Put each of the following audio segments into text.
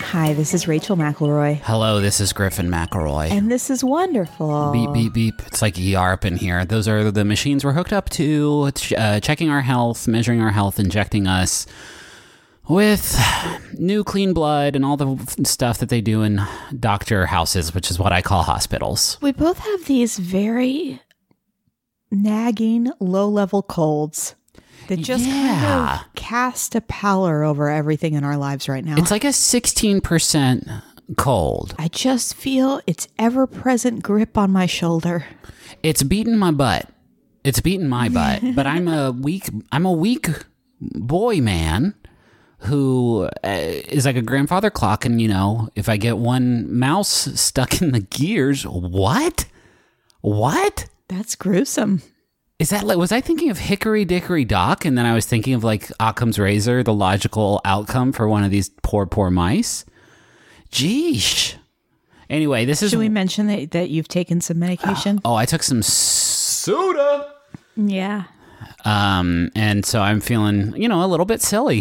Hi, this is Rachel McElroy. Hello, this is Griffin McElroy. And this is wonderful. Beep, beep, beep. It's like ER up in here. Those are the machines we're hooked up to, checking our health, measuring our health, injecting us with new clean blood and all the stuff that they do in doctor houses, which is what I call hospitals. We both have these very nagging, low-level colds that just kind of cast a pallor over everything in our lives right now. It's like a 16% cold. I just feel its ever-present grip on my shoulder. It's beating my butt. It's beating my butt. But I'm a weak boy man who is like a grandfather clock. And, you know, if I get one mouse stuck in the gears, what? That's gruesome. Is that like, was I thinking of Hickory Dickory Dock? And then I was thinking of like Occam's razor, the logical outcome for one of these poor mice. Jeesh. Anyway, this is... Should we mention that you've taken some medication? I took some soda. Yeah. And so I'm feeling, you know, a little bit silly.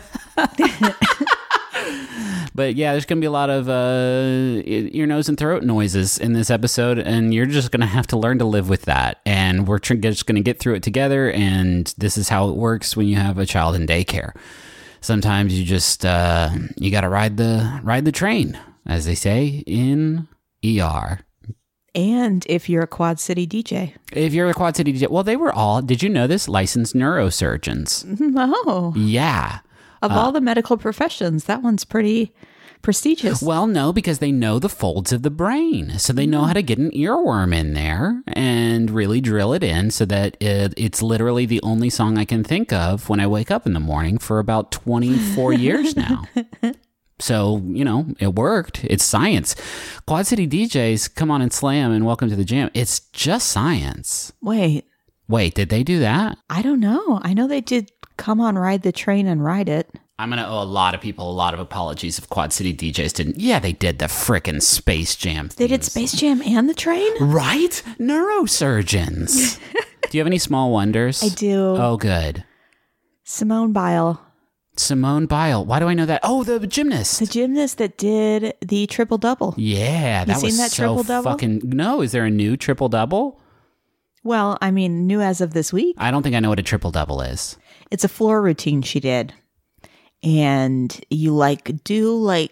But yeah, there's going to be a lot of ear, nose, and throat noises in this episode, and you're just going to have to learn to live with that. And we're just going to get through it together, and this is how it works when you have a child in daycare. Sometimes you just you got to ride the train, as they say in ER. And if you're a Quad City DJ. Well, they were all, did you know this? Licensed neurosurgeons. Oh. Yeah. Of all the medical professions, that one's pretty prestigious. Well, no, because they know the folds of the brain. So they know how to get an earworm in there and really drill it in so that it's literally the only song I can think of when I wake up in the morning for about 24 years now. So, you know, it worked. It's science. Quad City DJs, come on and slam and welcome to the jam. It's just science. Wait, did they do that? I don't know. I know they did come on, ride the train and ride it. I'm going to owe a lot of people a lot of apologies if Quad City DJs didn't. Yeah, they did the frickin' Space Jam themes. They did Space Jam and the train? Right? Neurosurgeons. Do you have any small wonders? I do. Oh, good. Simone Biles. Why do I know that? Oh, the gymnast. The gymnast that did the triple-double. Yeah, that was that so triple-double? fucking... No, is there a new triple-double? Well, I mean, new as of this week. I don't think I know what a triple-double is. It's a floor routine she did. And you do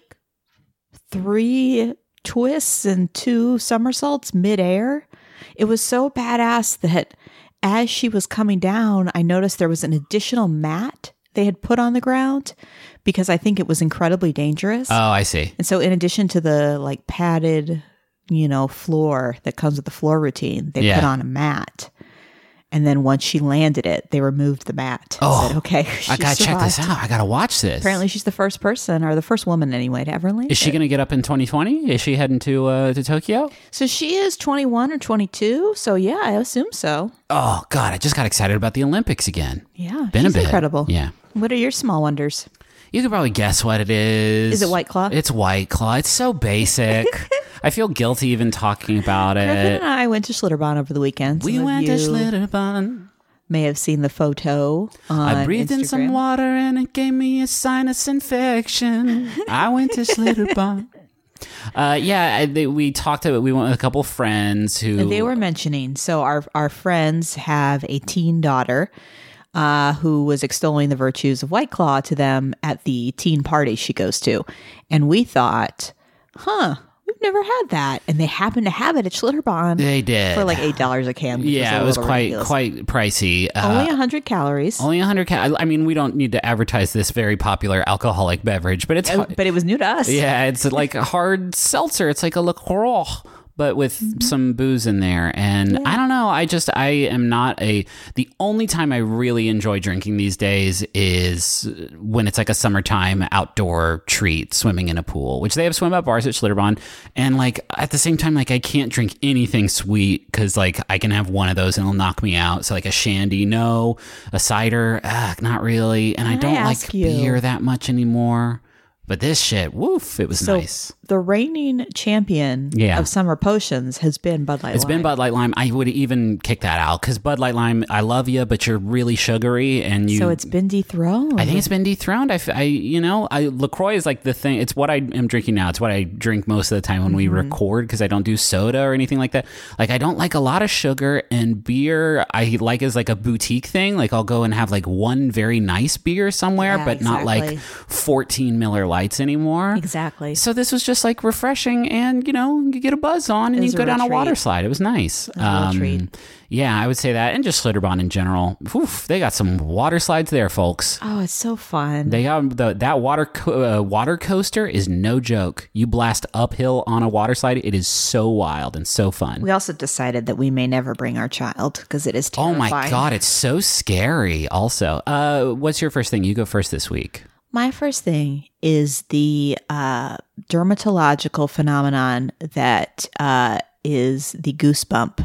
3 twists and 2 somersaults midair. It was so badass that as she was coming down, I noticed there was an additional mat they had put on the ground because I think it was incredibly dangerous. Oh, I see. And so in addition to the padded, floor that comes with the floor routine, they put on a mat. And then once she landed it, they removed the mat. Oh, said, okay, I got to check this out. I got to watch this. Apparently she's the first person, or the first woman anyway, to ever land. Is she going to get up in 2020? Is she heading to Tokyo? So she is 21 or 22. So yeah, I assume so. Oh, God, I just got excited about the Olympics again. Yeah, Been she's a bit. incredible. Yeah. What are your small wonders? You could probably guess what it is. Is it White Claw? It's White Claw. It's so basic. I feel guilty even talking about it. Griffin and I went to Schlitterbahn over the weekend. We went to Schlitterbahn. May have seen the photo on I breathed Instagram. in some water and it gave me a sinus infection. I went to Schlitterbahn. We talked about, we went with a couple friends who... And they were mentioning, so our friends have a teen daughter who was extolling the virtues of White Claw to them at the teen party she goes to. And we thought, we've never had that. And they happened to have it at Schlitterbahn. They did. For like $8 a can. Yeah, it was quite pricey. Only 100 calories. Only 100 calories. I mean, we don't need to advertise this very popular alcoholic beverage, but But it was new to us. Yeah, it's like a hard seltzer. It's like a LaCroix, but with some booze in there. And I don't know. I am not the only time I really enjoy drinking these days is when it's like a summertime outdoor treat, swimming in a pool, which they have swim up bars at Schlitterbahn. And like at the same time, like I can't drink anything sweet because like I can have one of those and it'll knock me out. So like a shandy, no. A cider, not really. And I don't like beer that much anymore. But this shit, woof, it was So nice. the reigning champion Yeah. of summer potions has been Bud Light It's Lime. been Bud Light Lime. I would even kick that out because Bud Light Lime, I love you, but you're really sugary, and you. So it's been dethroned. I think it's been dethroned. LaCroix is like the thing. It's what I am drinking now. It's what I drink most of the time when we record because I don't do soda or anything like that. Like I don't like a lot of sugar, and beer I like as like a boutique thing. Like I'll go and have like one very nice beer somewhere, Yeah, but not like exactly. 14 Miller Lights anymore. Exactly. So this was just like refreshing, and you get a buzz on, and was you go a down a real water treat. slide. It was nice. A real treat. Yeah, I would say that, and just Schlitterbahn in general. Oof, they got some water slides there, folks. Oh, it's so fun. They got that water coaster is no joke. You blast uphill on a water slide. It is so wild and so fun. We also decided that we may never bring our child because it is Oh terrifying. my God, it's so scary. Also, what's your first thing? You go first this week. My first thing is the dermatological phenomenon that is the goosebump.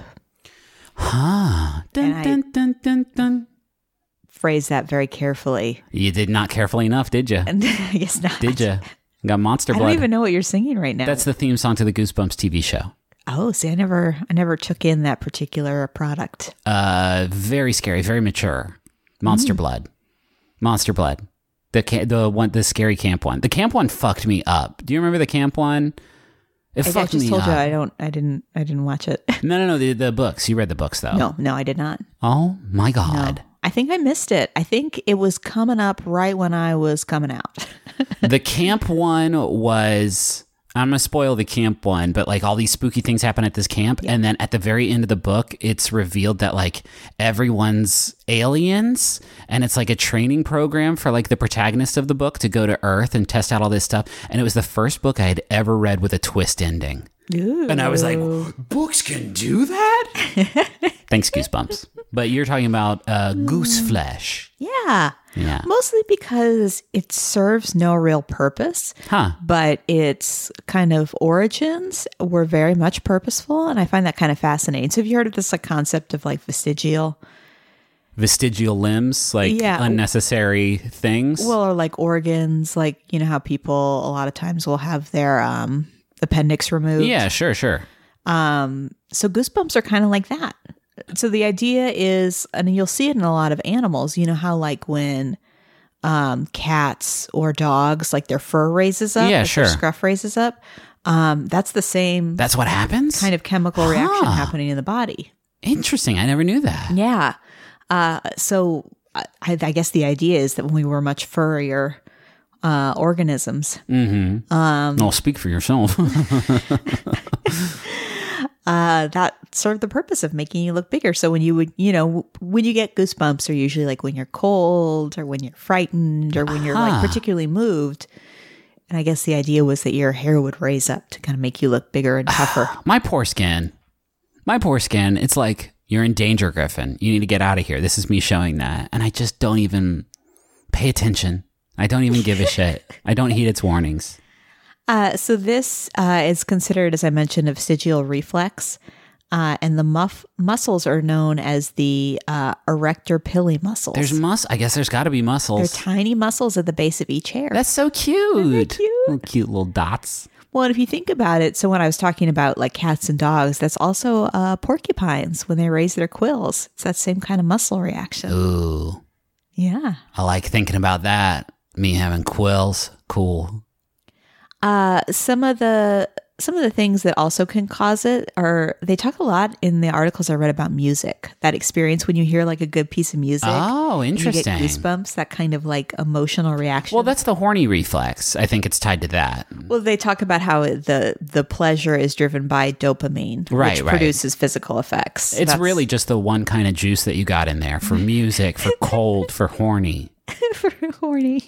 Dun, And I- dun, dun, dun, dun. Phrase that very carefully. You did not carefully enough, did you? And I guess not. Did you? Got Monster I Blood. don't even know what you're singing right now. That's the theme song to the Goosebumps TV show. Oh, see, I never took in that particular product. Very scary, very mature. Monster Blood. Monster Blood. The scary camp one. The camp one fucked me up. Do you remember the camp one? It I fucked just me told up. you I didn't watch it. No. The books. You read the books though. No, I did not. Oh my No. God. I think I missed it. I think it was coming up right when I was coming out. The camp one was. I'm gonna spoil the camp one, but like all these spooky things happen at this camp, and then at the very end of the book, it's revealed that like everyone's aliens, and it's like a training program for like the protagonist of the book to go to Earth and test out all this stuff. And it was the first book I had ever read with a twist ending. Ooh. And I was like, books can do that? Thanks, Goosebumps. But you're talking about goose flesh. Yeah. Yeah. Mostly because it serves no real purpose, Huh. but its kind of origins were very much purposeful, and I find that kind of fascinating. So have you heard of this like concept of like vestigial? Vestigial limbs, like Yeah. unnecessary things. Well, or like organs, like you know how people a lot of times will have their appendix removed. yeah, sure. So goosebumps are kind of like that. So the idea is, and you'll see it in a lot of animals, you know how like when cats or dogs, like their fur raises up, Yeah, like sure. their scruff raises up. That's the same That's what happens? kind of chemical reaction happening in the body. Interesting. I never knew that. Yeah. So I guess the idea is that when we were much furrier organisms, Oh, speak for yourself. that served the purpose of making you look bigger. So when you would, when you get goosebumps, are usually like when you're cold or when you're frightened or when you're like particularly moved. And I guess the idea was that your hair would raise up to kind of make you look bigger and tougher. My poor skin. It's like, you're in danger, Griffin. You need to get out of here. This is me showing that. And I just don't even pay attention. I don't even give a shit. I don't heed its warnings. So this is considered, as I mentioned, a vestigial reflex. And the muscles are known as the erector pili muscles. I guess there's got to be They're muscles. tiny muscles at the base of each hair. That's so cute. cute? Little cute little dots. Well, and if you think about it, so when I was talking about like cats and dogs, that's also porcupines when they raise their quills. It's that same kind of muscle reaction. Ooh, Yeah. I like thinking about that. Me having quills. Cool. Some of the things that also can cause it are, they talk a lot in the articles I read about music, that experience when you hear like a good piece of music. Oh, and interesting. You get goosebumps, that kind of like emotional reaction. Well, that's the horny reflex. I think it's tied to that. Well, they talk about how the pleasure is driven by dopamine, Right, which right. produces physical effects. It's That's- really just the one kind of juice that you got in there for music, for cold, for horny. for horny.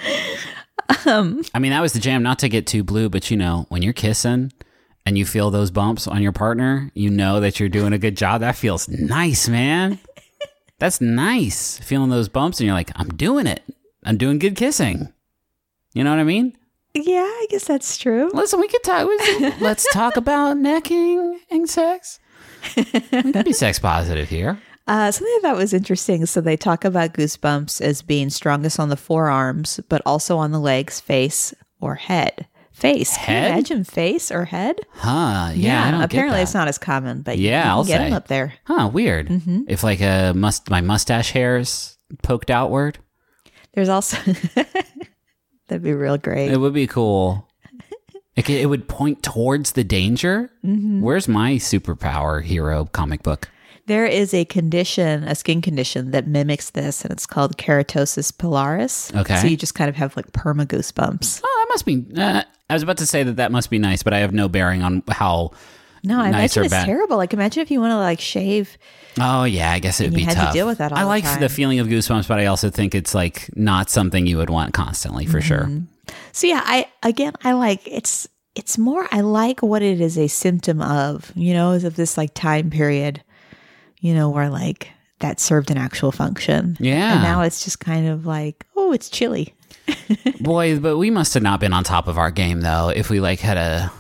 I mean, that was the jam, not to get too blue, but when you're kissing and you feel those bumps on your partner, you know that you're doing a good job. That feels nice, man. That's nice. Feeling those bumps and you're like, I'm doing it. I'm doing good kissing. You know what I mean? Yeah, I guess that's true. Listen, we could talk. Let's talk about necking and sex. We can be sex positive here. Something I thought was interesting. So they talk about goosebumps as being strongest on the forearms, but also on the legs, face, or head. Face. Can you Head? imagine face or head? Huh? Yeah, I don't apparently get it's that. not as common, but Yeah, you can I'll get say. them up there. Huh? Weird. If like my mustache hairs poked outward, There's also that'd be real great. it would be cool. It would point towards the danger. Where's my superpower hero comic book? There is a condition, a skin condition that mimics this, and it's called keratosis pilaris. Okay. So you just kind of have like perma goosebumps. Oh, that must be. I was about to say that must be nice, but I have no bearing on how. No, I Nice imagine or it's bad? terrible. Like imagine if you want to like shave. Oh yeah, I guess it would And be you had to tough. deal with that all I the like time. the feeling of goosebumps, but I also think it's like not something you would want constantly for sure. So yeah, I like it's more I like what it is a symptom of, is of this like time period, where like that served an actual function. Yeah. And now it's just kind of like, oh, it's chilly. Boy, but we must have not been on top of our game though. If we like had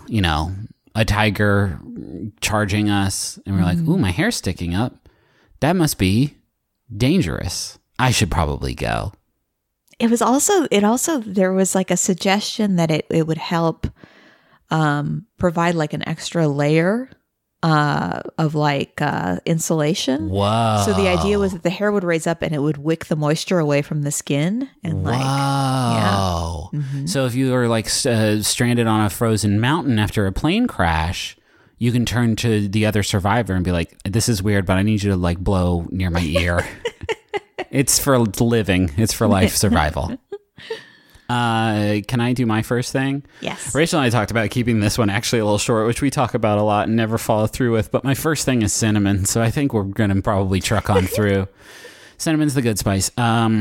a tiger charging us and we're like, ooh, my hair's sticking up. That must be dangerous. I should probably go. It also there was like a suggestion that it would help provide like an extra layer of like insulation. Whoa. So the idea was that the hair would raise up and it would wick the moisture away from the skin and like Whoa. So if you were like stranded on a frozen mountain after a plane crash, you can turn to the other survivor and be like, this is weird, but I need you to like blow near my ear. It's for living. It's for life survival. Can I do my first thing? Yes. Rachel and I talked about keeping this one actually a little short, which we talk about a lot and never follow through with. But my first thing is cinnamon, so I think we're going to probably truck on through. Cinnamon's the good spice.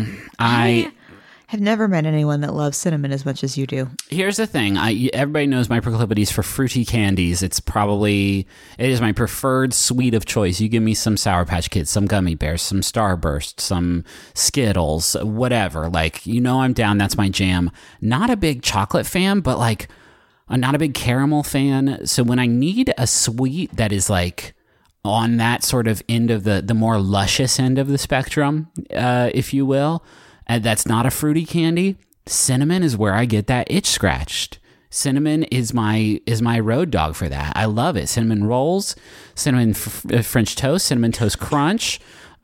I have never met anyone that loves cinnamon as much as you do. Here's the thing. Everybody knows my proclivities for fruity candies. It is my preferred sweet of choice. You give me some Sour Patch Kids, some Gummy Bears, some Starburst, some Skittles, whatever. Like, I'm down. That's my jam. Not a big chocolate fan, but like, I'm not a big caramel fan. So when I need a sweet that is like on that sort of end of the more luscious end of the spectrum, if you will, that's not a fruity candy, cinnamon is where I get that itch scratched. Cinnamon is my road dog for that. I love it. Cinnamon rolls, cinnamon French toast, cinnamon toast crunch,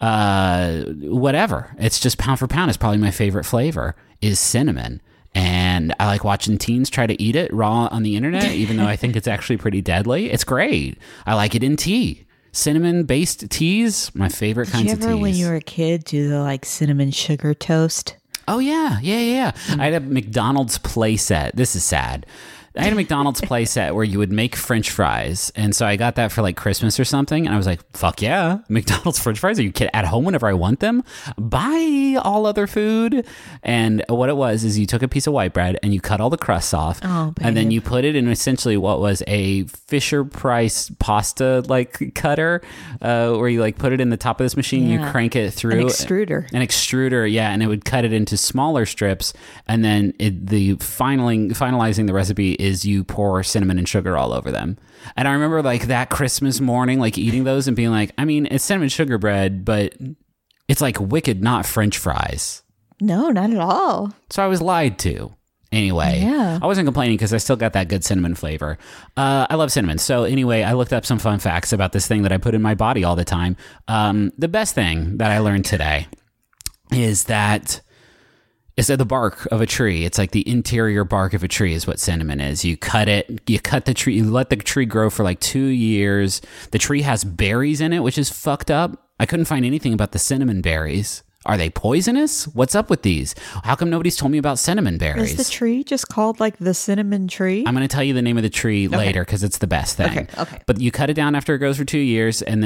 whatever. It's just pound for pound. It's probably my favorite flavor is cinnamon. And I like watching teens try to eat it raw on the internet, even though I think it's actually pretty deadly. It's great. I like it in tea. Cinnamon-based teas, my favorite kinds of teas. Did you ever, when you were a kid, do the like cinnamon sugar toast? Oh, yeah. I had a McDonald's playset. This is sad. I had a McDonald's playset where you would make French fries. And so I got that for like Christmas or something. And I was like, fuck yeah, McDonald's French fries. Are you kidding? At home whenever I want them? Buy all other food. And what it was is you took a piece of white bread and you cut all the crusts off. Oh, babe. And then you put it in essentially what was a Fisher-Price pasta like cutter where you like put it in the top of this machine. Yeah. You crank it through. An extruder. An extruder, yeah, and it would cut it into smaller strips, and then finalizing the recipe is you pour cinnamon and sugar all over them. And I remember like that Christmas morning, like eating those and being like, I mean, it's cinnamon sugar bread, but it's like wicked not French fries. No, not at all. So I was lied to. Anyway, Yeah. I wasn't complaining because I still got that good cinnamon flavor. I love cinnamon. So anyway, I looked up some fun facts about this thing that I put in my body all the time. The best thing that I learned today is that the bark of a tree. It's like the interior bark of a tree is what cinnamon is. You cut the tree, you let the tree grow for like 2 years. The tree has berries in it, which is fucked up. I couldn't find anything about the cinnamon berries. Are they poisonous? What's up with these? How come nobody's told me about cinnamon berries? Is the tree just called like the cinnamon tree? I'm going to tell you the name of the tree later because it's the best thing. Okay. But you cut it down after it grows for 2 years, and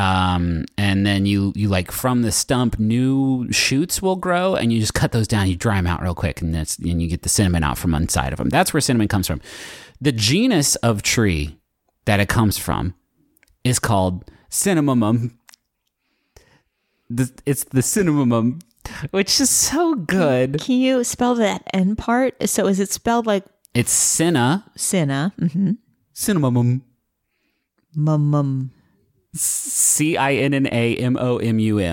then you like from the stump, new shoots will grow, and you just cut those down. You dry them out real quick, and you get the cinnamon out from inside of them. That's where cinnamon comes from. The genus of tree that it comes from is called Cinnamomum. It's the cinnamomum, which is so good. Can you spell that end part? So is it spelled like It's cinna. Mm-hmm. Cinnamomum. Mum. CINNAMOMUM.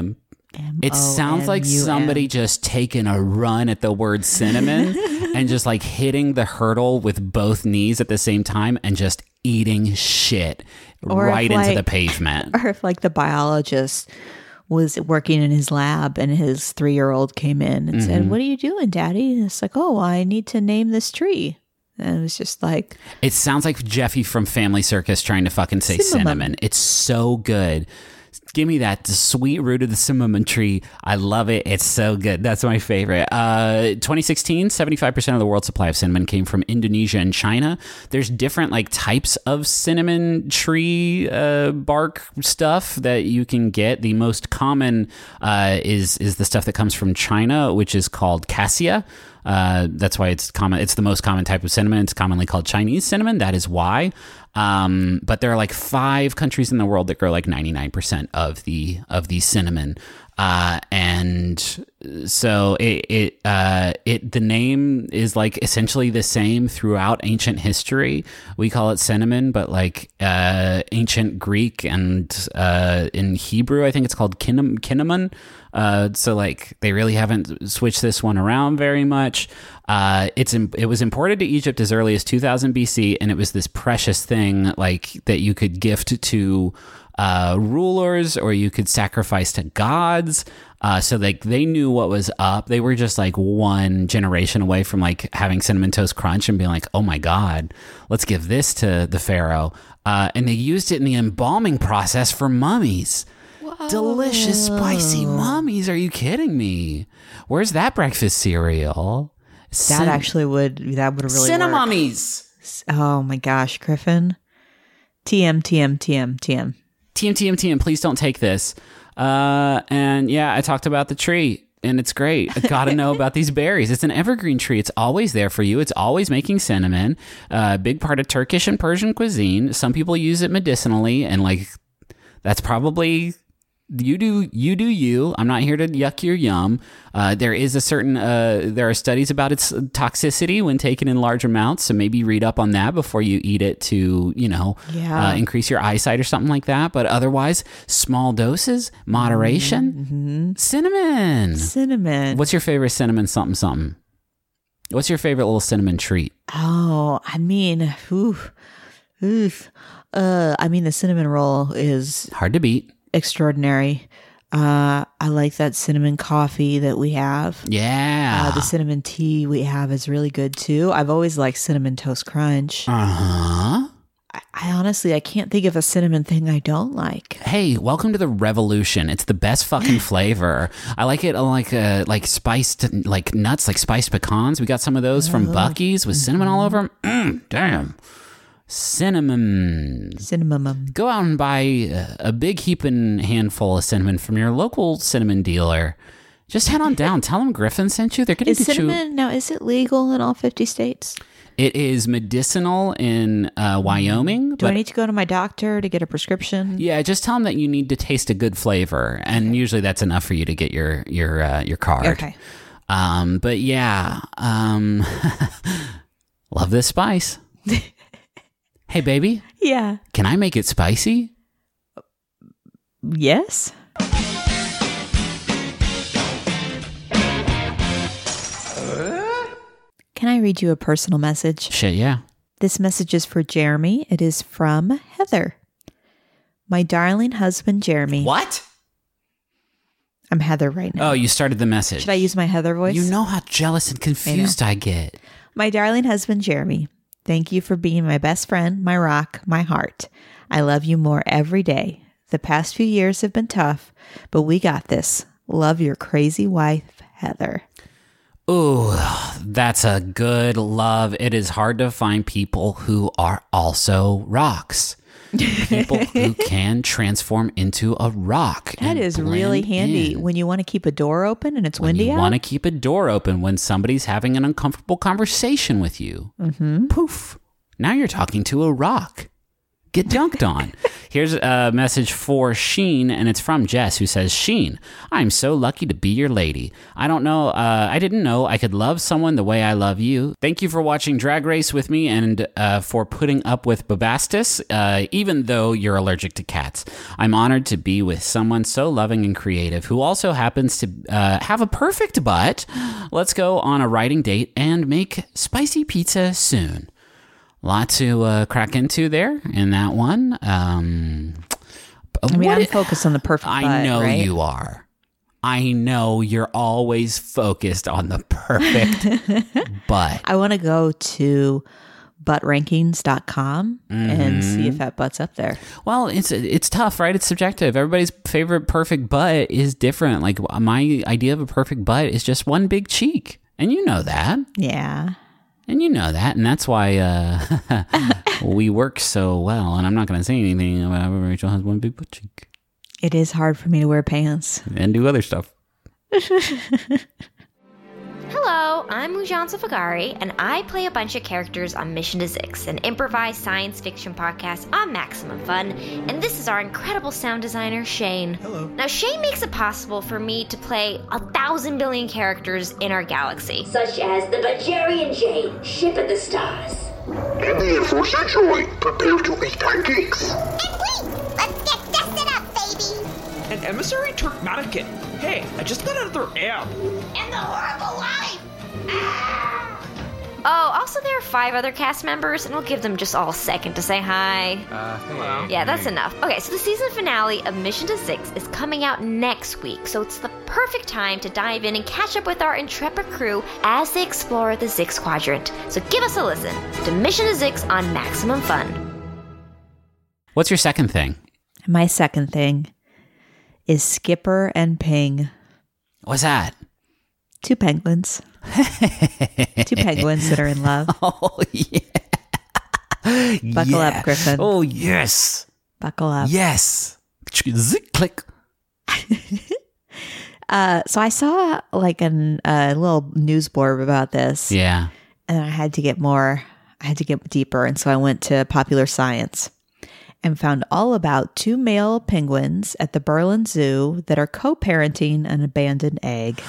It sounds like somebody just taking a run at the word cinnamon and just like hitting the hurdle with both knees at the same time and just eating shit right into the pavement. Or if like the biologist was working in his lab and his 3-year-old came in and said, "What are you doing, Daddy?" And it's like, "Oh, I need to name this tree." And it was just like... It sounds like Jeffy from Family Circus trying to fucking say cinnamon. It's so good. Give me that sweet root of the cinnamon tree. I love it. It's so good. That's my favorite. 2016, 75% of the world's supply of cinnamon came from Indonesia and China. There's different like types of cinnamon tree bark stuff that you can get. The most common is the stuff that comes from China, which is called cassia. That's why it's common. It's the most common type of cinnamon. It's commonly called Chinese cinnamon. That is why. But there are like 5 countries in the world that grow like 99% of the cinnamon. And so the name is like essentially the same throughout ancient history. We call it cinnamon, but like ancient Greek and in Hebrew, I think it's called cinnamon. So like they really haven't switched this one around very much. It was imported to Egypt as early as 2000 BC, and it was this precious thing like that you could gift to rulers, or you could sacrifice to gods. So like they knew what was up. They were just like one generation away from like having Cinnamon Toast Crunch and being like, "Oh my God, let's give this to the pharaoh." And they used it in the embalming process for mummies. Whoa. Delicious, spicy mummies. Are you kidding me? Where's that breakfast cereal? That would really Cinnamummies. Oh my gosh, Griffin. TM. TM, please don't take this. And yeah, I talked about the tree, and it's great. I gotta know about these berries. It's an evergreen tree. It's always there for you. It's always making cinnamon. Big part of Turkish and Persian cuisine. Some people use it medicinally, and like that's probably... You do you. I'm not here to yuck your yum. There is a certain, there are studies about its toxicity when taken in large amounts. So maybe read up on that before you eat it to, increase your eyesight or something like that. But otherwise, small doses, moderation, cinnamon. What's your favorite cinnamon something? What's your favorite little cinnamon treat? Oh, I mean, the cinnamon roll is hard to beat. Extraordinary. I like that cinnamon coffee that we have. Yeah. The cinnamon tea we have is really good too. I've always liked Cinnamon Toast Crunch. Uh-huh. I honestly, I can't think of a cinnamon thing I don't like. Hey, welcome to the revolution. It's the best fucking flavor. I like it like spiced, like nuts, like spiced pecans. We got some of those from Buc-ee's with cinnamon all over them. Damn. Cinnamon. Go out and buy a big heaping handful of cinnamon from your local cinnamon dealer. Just head on down. Tell them Griffin sent you. They're going to get cinnamon, now, is it legal in all 50 states? It is medicinal in Wyoming. Do I need to go to my doctor to get a prescription? Yeah, just tell them that you need to taste a good flavor, and usually that's enough for you to get your card. Okay. But yeah, love this spice. Hey, baby. Yeah. Can I make it spicy? Yes. Can I read you a personal message? Shit, yeah. This message is for Jeremy. It is from Heather. My darling husband, Jeremy. What? I'm Heather right now. Oh, you started the message. Should I use my Heather voice? You know how jealous and confused I get. My darling husband, Jeremy. Thank you for being my best friend, my rock, my heart. I love you more every day. The past few years have been tough, but we got this. Love, your crazy wife, Heather. Ooh, that's a good love. It is hard to find people who are also rocks. People who can transform into a rock. That is really handy when you want to keep a door open and it's windy out. When you want to keep a door open when somebody's having an uncomfortable conversation with you. Mm-hmm. Poof. Now you're talking to a rock. get dunked on. Here's a message for Sheen, and it's from Jess, who says, Sheen, I'm so lucky to be your lady. I didn't know I could love someone the way I love you. Thank you for watching Drag Race with me and for putting up with Bobastis, even though you're allergic to cats. I'm honored to be with someone so loving and creative who also happens to have a perfect butt. Let's go on a writing date and make spicy pizza soon. Lot to crack into there in that one. I'm focused on the perfect butt, I know right? you are. I know you're always focused on the perfect butt. I want to go to buttrankings.com and see if that butt's up there. Well, it's tough, right? It's subjective. Everybody's favorite perfect butt is different. Like my idea of a perfect butt is just one big cheek. And you know that. Yeah. And you know that, and that's why we work so well. And I'm not going to say anything about how Rachel has one big butt cheek. It is hard for me to wear pants. And do other stuff. Hello, I'm Mujan Safagari, and I play a bunch of characters on Mission to Zix, an improvised science fiction podcast on Maximum Fun, and this is our incredible sound designer, Shane. Hello. Now, Shane makes it possible for me to play 1,000 billion characters in our galaxy. Such as the Bajarian Jade, Ship of the Stars. And the Enforcer Joy, prepare to eat pancakes. And wait, let's get dusted up, baby. And Emissary Turkmatikin. Hey, I just got another amp. And the horrible life. Oh, also there are 5 other cast members, and I'll give them just all a second to say hi. Hello. Yeah, that's enough. Okay, so the season finale of Mission to Zix is coming out next week, so it's the perfect time to dive in and catch up with our intrepid crew as they explore the Zix Quadrant. So give us a listen to Mission to Zix on Maximum Fun. What's your second thing? My second thing is Skipper and Ping. What's that? 2 penguins. 2 penguins that are in love. Oh, yeah. Buckle up, Griffin. Oh, yes. Buckle up. Yes. Zick, click. So I saw like a little news blurb about this. Yeah. And I had to get deeper. And so I went to Popular Science and found all about 2 male penguins at the Berlin Zoo that are co-parenting an abandoned egg.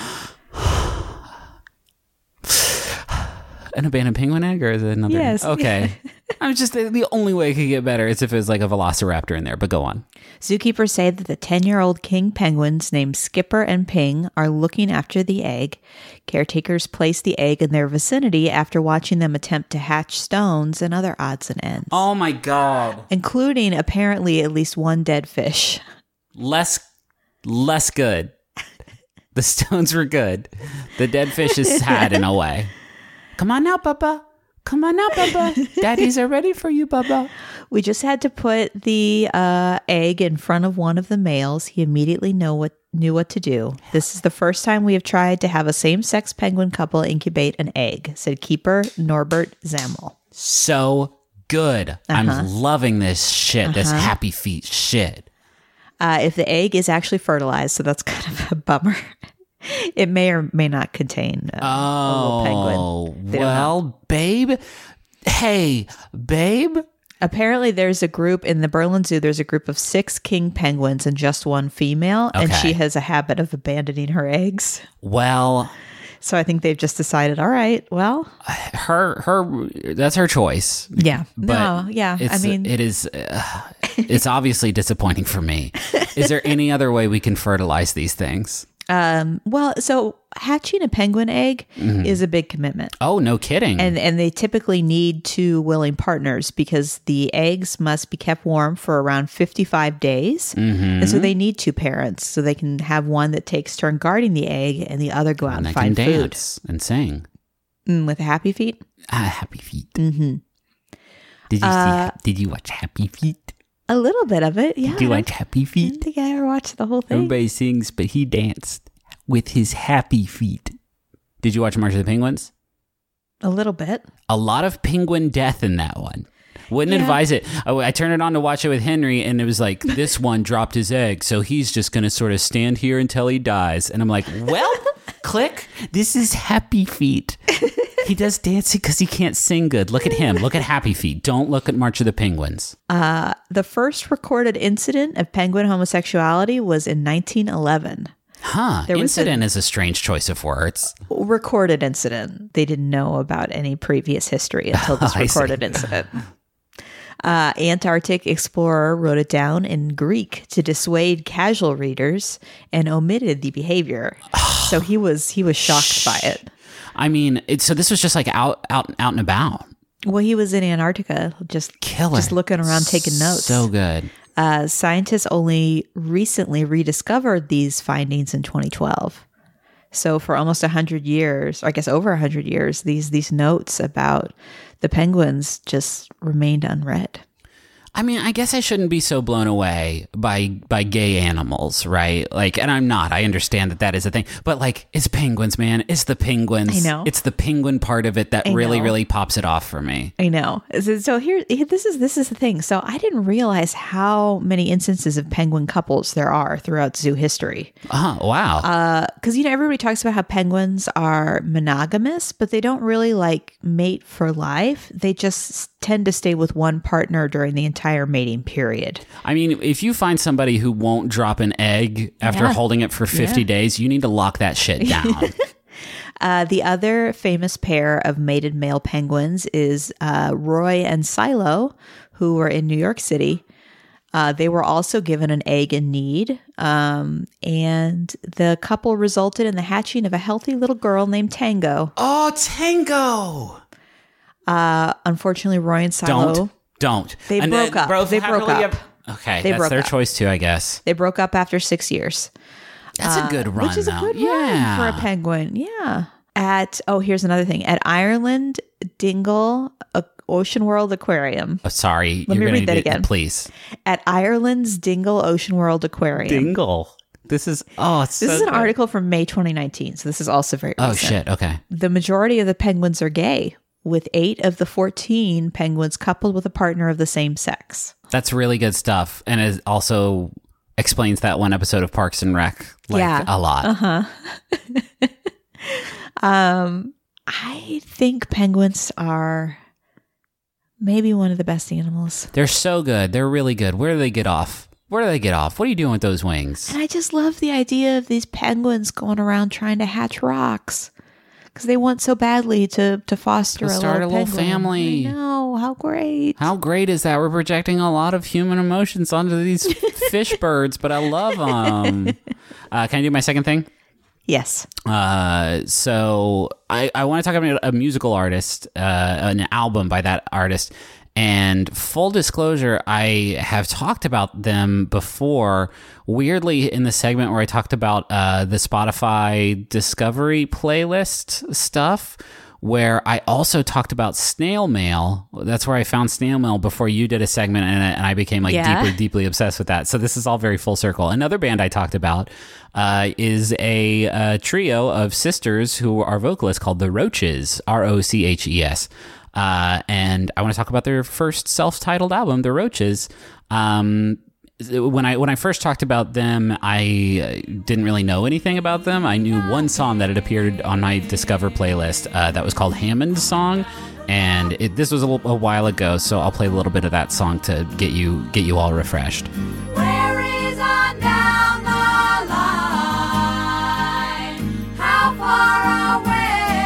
An abandoned penguin egg, or is it another? Yes. Okay. I'm just the only way it could get better is if it was like a velociraptor in there, but go on. Zookeepers say that the 10-year-old king penguins named Skipper and Ping are looking after the egg. Caretakers place the egg in their vicinity after watching them attempt to hatch stones and other odds and ends. Oh my God. Including apparently at least 1 dead fish. Less good. The stones were good. The dead fish is sad in a way. Come on now, Bubba. Come on now, Bubba. Daddies are ready for you, Bubba. We just had to put the egg in front of one of the males. He immediately knew what to do. This is the first time we have tried to have a same-sex penguin couple incubate an egg, said keeper Norbert Zammel. So good. I'm loving this shit, this happy feet shit. If the egg is actually fertilized, so that's kind of a bummer. It may or may not contain a little penguin. They don't know. Well, babe. Hey, babe. Apparently, there's a group in the Berlin Zoo. There's a group of 6 king penguins and just 1 female, and she has a habit of abandoning her eggs. Well, so I think they've just decided, all right, well, that's her choice. Yeah. But it's obviously disappointing for me. Is there any other way we can fertilize these things? Well, so hatching a penguin egg is a big commitment. Oh, no kidding. And they typically need 2 willing partners because the eggs must be kept warm for around 55 days. And so they need 2 parents so they can have one that takes turn guarding the egg and the other go out and find can food. Dance and sing. With a Happy Feet? Happy Feet. Mm-hmm. Did you watch Happy Feet? A little bit of it, yeah. Did you watch Happy I Feet? didn't think I ever watched the whole thing. Everybody sings, but he danced with his happy feet. Did you watch March of the Penguins? A little bit. A lot of penguin death in that one. Wouldn't advise it. I turned it on to watch it with Henry, and it was like, this one dropped his egg, so he's just going to sort of stand here until he dies. And I'm like, well, click. This is Happy Feet. He does dancing because he can't sing good. Look at him. Look at Happy Feet. Don't look at March of the Penguins. The first recorded incident of penguin homosexuality was in 1911. Huh. There was Incident is a strange choice of words. Recorded incident. They didn't know about any previous history until this I see. recorded incident. Antarctic explorer wrote it down in Greek to dissuade casual readers and omitted the behavior. So he was shocked by it. I mean, so this was just like out and about. Well, he was in Antarctica, just looking around, taking notes. So good. Scientists only recently rediscovered these findings in 2012. So for almost 100 years, or I guess over 100 years, these notes about the penguins just remained unread. I mean, I guess I shouldn't be so blown away by gay animals, right? Like, and I'm not. I understand that is a thing. But like, it's penguins, man. It's the penguins. I know. It's the penguin part of it that really pops it off for me. I know. So here, this is the thing. So I didn't realize how many instances of penguin couples there are throughout zoo history. Oh, wow. Because, everybody talks about how penguins are monogamous, but they don't really like mate for life. They just tend to stay with one partner during the entire mating period. I mean, if you find somebody who won't drop an egg after holding it for 50 days, you need to lock that shit down. The other famous pair of mated male penguins is Roy and Silo, who were in New York City. They were also given an egg in need, and the couple resulted in the hatching of a healthy little girl named Tango. Oh, Tango! Unfortunately, Roy and Silo... Don't. They broke up. Okay, that's their choice too, I guess. They broke up after 6 years. That's a good run, which is a good run for a penguin. Yeah. Here's another thing. At Ireland Dingle Ocean World Aquarium. Oh, sorry. Let me read that again. Please. At Ireland's Dingle Ocean World Aquarium. Dingle. This is an article from May 2019. So this is also very recent. Oh, shit. Okay. The majority of the penguins are gay, with 8 of the 14 penguins coupled with a partner of the same sex. That's really good stuff. And it also explains that one episode of Parks and Rec a lot. Uh-huh. I think penguins are maybe one of the best animals. They're so good. They're really good. Where do they get off? What are you doing with those wings? And I just love the idea of these penguins going around trying to hatch rocks. Because they want so badly to foster start a little family. I know. How great. How great is that? We're projecting a lot of human emotions onto these fish birds, but I love them. Can I do my second thing? Yes. So I want to talk about a musical artist, an album by that artist. And full disclosure, I have talked about them before, weirdly in the segment where I talked about the Spotify Discovery playlist stuff, where I also talked about Snail Mail. That's where I found Snail Mail before you did a segment, and I became deeply obsessed with that. So this is all very full circle. Another band I talked about is a trio of sisters who are vocalists called The Roaches, Roches. And I want to talk about their first self-titled album, The Roaches. When I first talked about them, I didn't really know anything about them. I knew one song that had appeared on my Discover playlist that was called Hammond's Song, and this was a while ago, so I'll play a little bit of that song to get you all refreshed. Where is on down the line? How far away?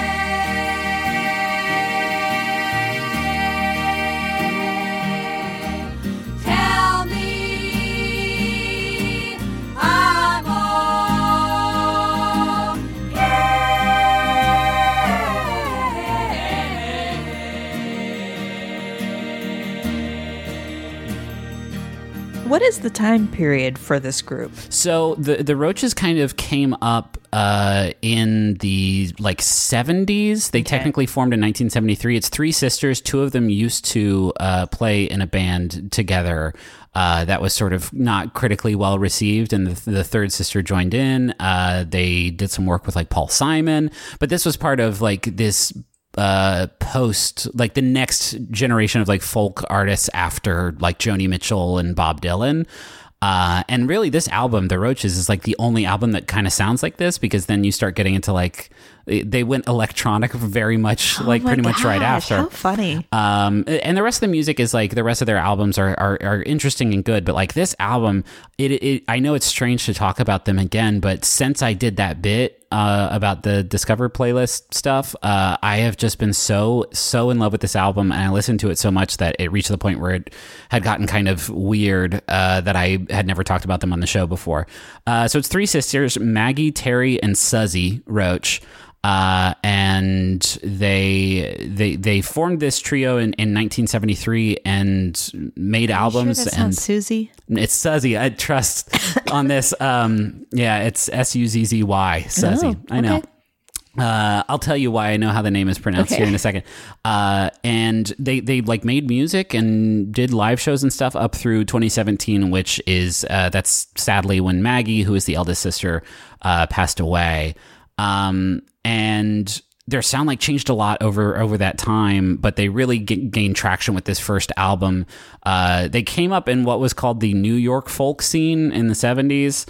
What is the time period for this group? So the Roaches kind of came up in the 70s. They technically formed in 1973. It's 3 sisters. 2 of them used to play in a band together that was sort of not critically well received, and the third sister joined in. They did some work with Paul Simon, but this was part of this post, the next generation of folk artists after Joni Mitchell and Bob Dylan. And really this album, The Roaches, is the only album that kind of sounds like this, because then you start getting into they went electronic very much, like pretty much right after. How funny. And the rest of the music is like the rest of their albums are interesting and good, but like this album, I know it's strange to talk about them again, but since I did that bit about the Discover playlist stuff, I have just been so in love with this album, and I listened to it so much that it reached the point where it had gotten kind of weird that I had never talked about them on the show before. So it's three sisters, Maggie, Terry, and Suzy Roach. And they formed this trio in 1973 and made albums. Sure that and sounds Suzy? It's Suzy. I trust on this. Yeah, it's Suzzy. Suzy. Oh, I know. okay. I'll tell you why I know how the name is pronounced here in a second. And they like made music and did live shows and stuff up through 2017, which is that's sadly when Maggie, who is the eldest sister, passed away. And their sound like changed a lot over that time, but they really gained traction with this first album. They came up in what was called the New York folk scene in the 70s.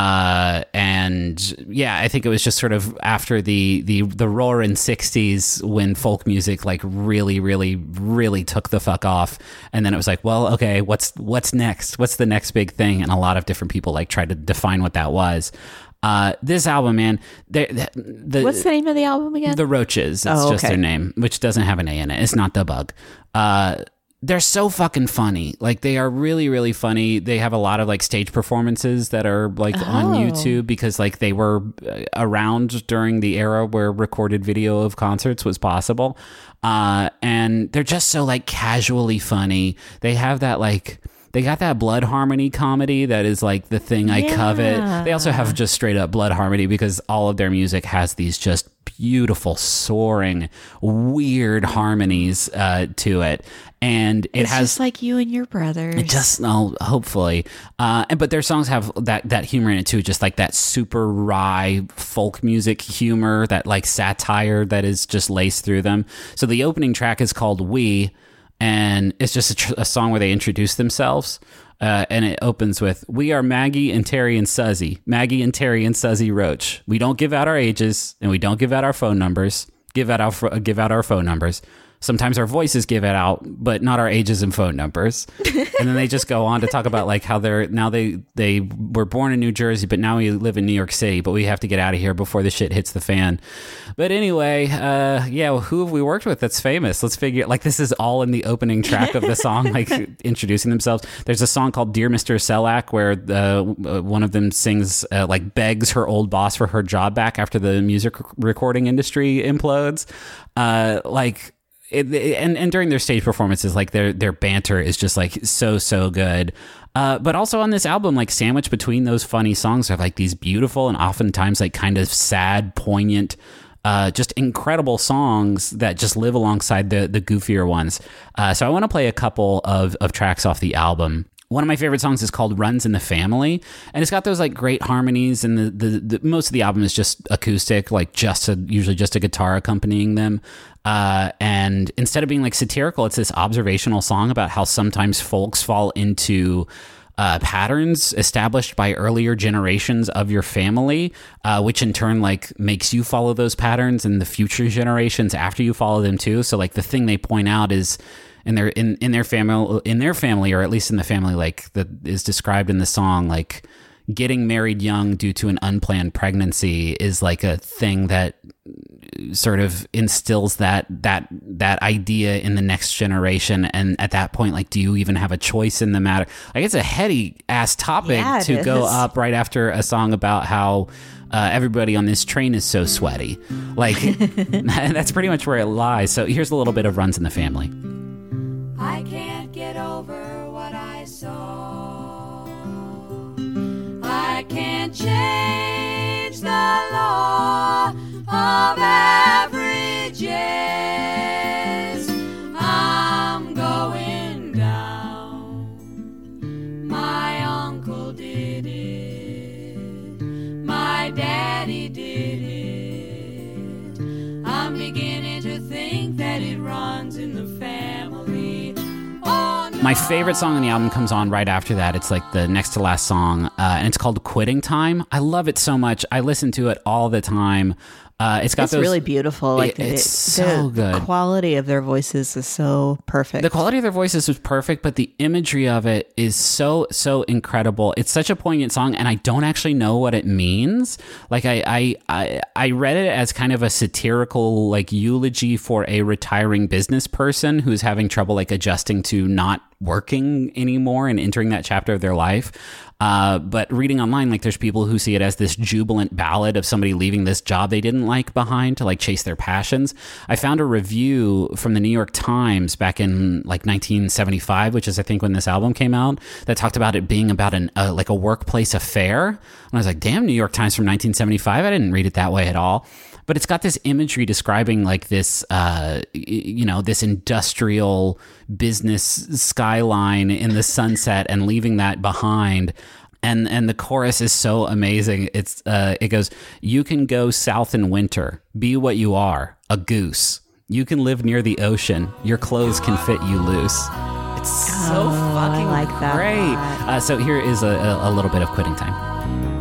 And yeah, I think it was just sort of after the roaring 60s when folk music like really took the fuck off. And then it was like, well, okay, what's next? What's the next big thing? And a lot of different people like tried to define what that was. This album, man, what's the name of the album again? The Roaches. It's just their name, which doesn't have an A in it. It's not The Bug. They're so fucking funny. Like, they are really funny. They have a lot of like stage performances that are like on YouTube because like they were around during the era where recorded video of concerts was possible. And they're just so like casually funny. They have that like... They got that Blood Harmony comedy that is like the thing I covet. They also have just straight up Blood Harmony because all of their music has these just beautiful, soaring, weird harmonies to it. And it's has just like you and your brothers. It just, hopefully. But their songs have that humor in it too, just like that super wry folk music humor, that like satire that is just laced through them. So the opening track is called We. And it's just a song where they introduce themselves. And it opens with, "We are Maggie and Terry and Suzy. Maggie and Terry and Suzy Roach. We don't give out our ages and we don't give out our phone numbers. Give out our phone numbers. Sometimes our voices give it out, but not our ages and phone numbers." And then they just go on to talk about like how they were born in New Jersey, but now we live in New York City, but we have to get out of here before the shit hits the fan. But anyway, who have we worked with that's famous? Let's figure, like, this is all in the opening track of the song, like introducing themselves. There's a song called Dear Mr. Selak where one of them sings, like begs her old boss for her job back after the music recording industry implodes. And during their stage performances, like their banter is just like so good. But also on this album, like sandwiched between those funny songs are like these beautiful and oftentimes like kind of sad, poignant, just incredible songs that just live alongside the goofier ones. So I want to play a couple of tracks off the album. One of my favorite songs is called Runs in the Family, and it's got those like great harmonies, and the most of the album is just acoustic, like usually just a guitar accompanying them. And instead of being like satirical, it's this observational song about how sometimes folks fall into patterns established by earlier generations of your family, which in turn like makes you follow those patterns and the future generations after you follow them too. So like the thing they point out is in their family, or at least in the family like that is described in the song, like getting married young due to an unplanned pregnancy is like a thing that sort of instills that idea in the next generation. And at that point, like, do you even have a choice in the matter? Like, it's a heady ass topic to go up right after a song about how everybody on this train is so sweaty. Like, that's pretty much where it lies. So here's a little bit of Runs in the Family. I can't get over what I saw. I can't change the law of averages. I'm going down. My uncle did it. My daddy did it. I'm beginning to think that it runs in the family. My favorite song on the album comes on right after that. It's like the next to last song, and it's called Quitting Time. I love it so much. I listen to it all the time. It's got those, really beautiful. Like it's so good. The quality of their voices is so perfect. The quality of their voices was perfect, but the imagery of it is so incredible. It's such a poignant song, and I don't actually know what it means. Like I read it as kind of a satirical like eulogy for a retiring business person who's having trouble like adjusting to not working anymore and entering that chapter of their life. But reading online, like there's people who see it as this jubilant ballad of somebody leaving this job they didn't like behind to like chase their passions. I found a review from the New York Times back in like 1975, which is I think when this album came out, that talked about it being about like a workplace affair. And I was like, damn, New York Times from 1975. I didn't read it that way at all. But it's got this imagery describing like this, this industrial business skyline in the sunset and leaving that behind. And the chorus is so amazing. It goes, "You can go south in winter, be what you are, a goose. You can live near the ocean, your clothes can fit you loose." It's so fucking like that. great. So here is a little bit of Quitting Time.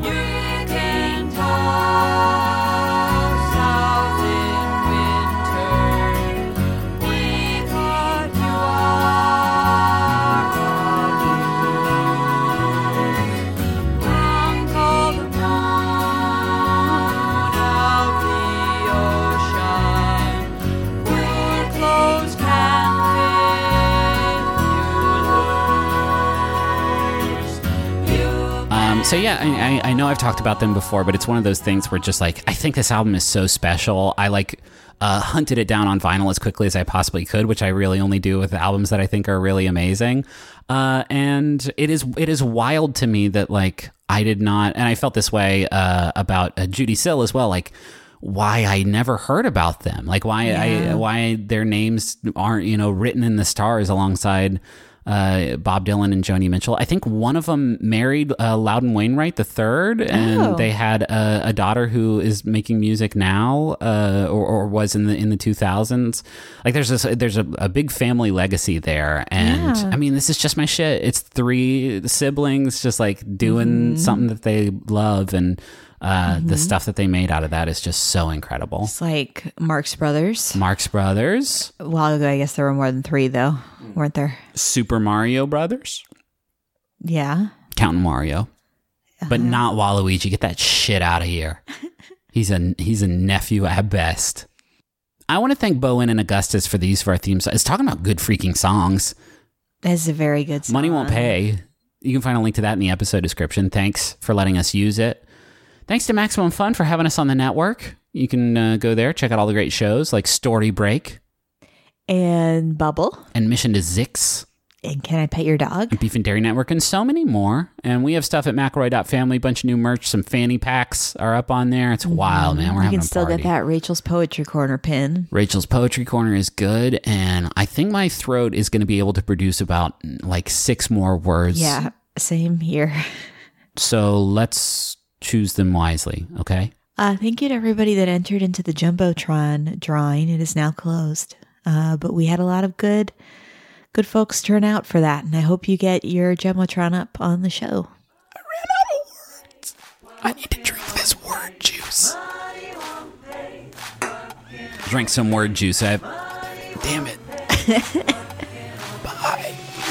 So yeah, I know I've talked about them before, but it's one of those things where just like, I think this album is so special. I like hunted it down on vinyl as quickly as I possibly could, which I really only do with albums that I think are really amazing. And it is wild to me that like I did not, and I felt this way about Judy Sill as well, like why I never heard about them, like why their names aren't, written in the stars alongside Bob Dylan and Joni Mitchell. I think one of them married Loudon Wainwright III, and they had a daughter who is making music now, or was in the 2000s. Like there's a big family legacy there, and I mean this is just my shit. It's 3 siblings just like doing something that they love, and the stuff that they made out of that is just so incredible. It's like Marx Brothers. Well, I guess there were more than 3 though, weren't there? Super Mario Brothers. Yeah. Counting Mario. But not Waluigi. Get that shit out of here. He's a nephew at best. I want to thank Bowen and Augustus for our theme song. It's talking about good freaking songs. That's a very good song. Money Won't Pay. You can find a link to that in the episode description. Thanks for letting us use it. Thanks to Maximum Fun for having us on the network. You can go there, check out all the great shows like Story Break. And Bubble. And Mission to Zix. And Can I Pet Your Dog? And Beef and Dairy Network, and so many more. And we have stuff at McElroy.family, bunch of new merch. Some fanny packs are up on there. It's wild, man. We're having a party. You can still get that Rachel's Poetry Corner pin. Rachel's Poetry Corner is good. And I think my throat is going to be able to produce about like 6 more words. Yeah, same here. So let's choose them wisely, okay? Thank you to everybody that entered into the Jumbotron drawing. It is now closed. But we had a lot of good folks turn out for that, and I hope you get your Jumbotron up on the show. I ran out of words. I need to drink this word juice. Drink some word juice. Damn it. Bye.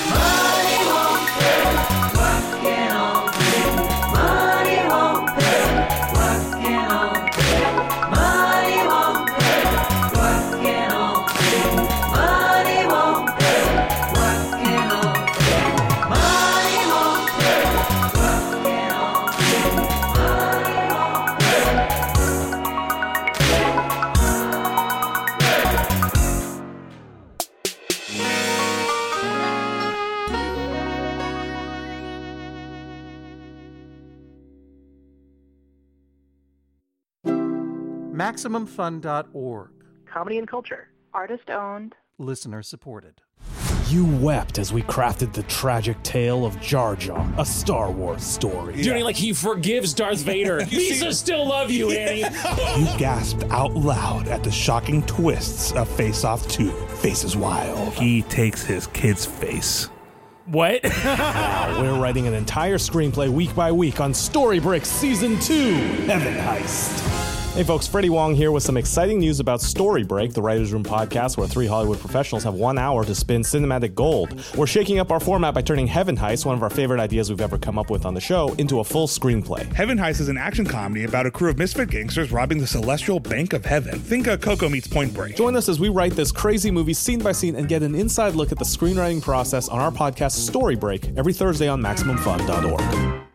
MaximumFun.org. Comedy and culture. Artist owned. Listener supported. You wept as we crafted the tragic tale of Jar Jar, a Star Wars story. Doing like he forgives Darth Vader. Lisa still love you, Annie. You gasped out loud at the shocking twists of Face Off 2, Faces Wild. He takes his kid's face. What? Now we're writing an entire screenplay week by week on Story Break Season 2, Heaven Heist. Hey folks, Freddie Wong here with some exciting news about Story Break, the Writers' Room podcast where 3 Hollywood professionals have 1 hour to spin cinematic gold. We're shaking up our format by turning Heaven Heist, one of our favorite ideas we've ever come up with on the show, into a full screenplay. Heaven Heist is an action comedy about a crew of misfit gangsters robbing the celestial bank of heaven. Think Coco meets Point Break. Join us as we write this crazy movie scene by scene and get an inside look at the screenwriting process on our podcast Story Break every Thursday on MaximumFun.org.